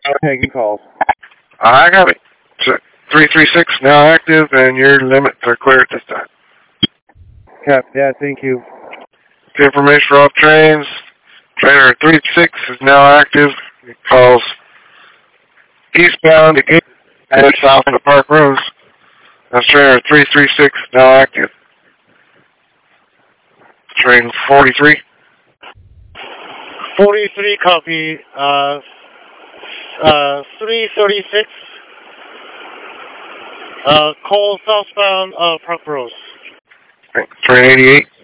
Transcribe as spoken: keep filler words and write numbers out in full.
taking calls. I got it. three three six now active, and your limits are clear at this time. Cap, yeah, thank you. The information for all trains. Trainer three six is now active. It calls eastbound to Gate and south to Park Rose. That's trainer three three six now active. Train forty-three. forty-three copy. Uh, uh, three thirty-six. Uh, call southbound uh, Park Rose. Train eighty-eight.